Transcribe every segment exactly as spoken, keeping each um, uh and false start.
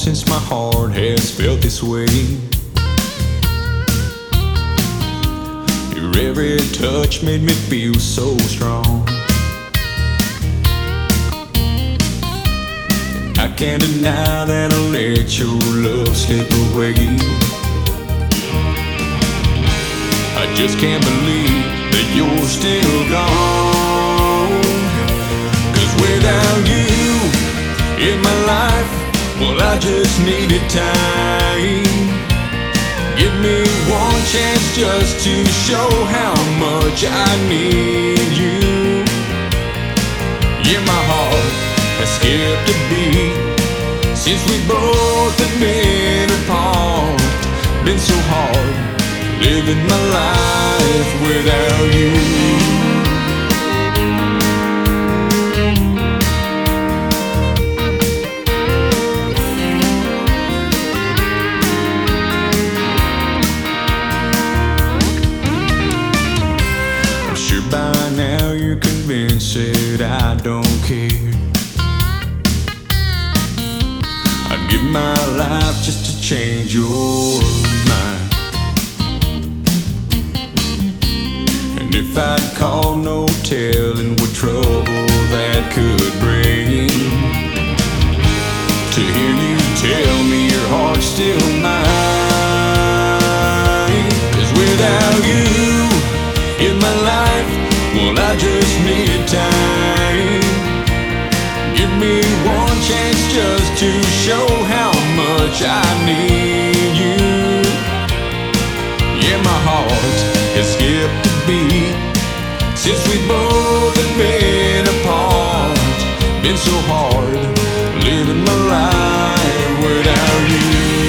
since my heart has felt this way. Your every touch made me feel so strong. I can't deny that I let your love slip away. I just can't believe that you're still gone. 'Cause without you in my life, well, I just needed time. Give me one chance just to show how much I need you. Yeah, my heart has skipped a beat since we both have been apart. Been so hard living my life without you. I'm sure by now you're convinced that I don't care. I'd give my life just to change your mind. And if I'd call, no telling what trouble that could bring. To hear you tell me your heart's still mine. 'Cause without you in my life, well, I just need time. Give me one chance just to show how much I need you. Yeah, my heart has skipped a beat since we both have been apart. Been so hard living my life without you.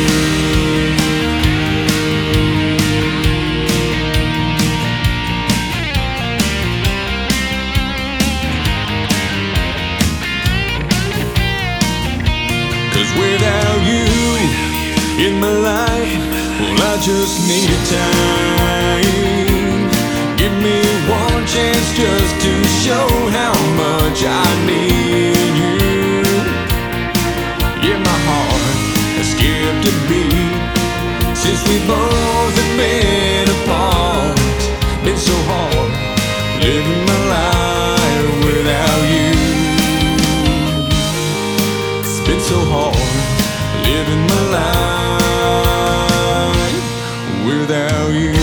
Cause without you in my life, well, I just needed time. Give me one chance just to show how much I need you. Yeah, my heart has skipped a beat since we both have been apart. Been so hard living my life without you. It's been so hard living my life without you.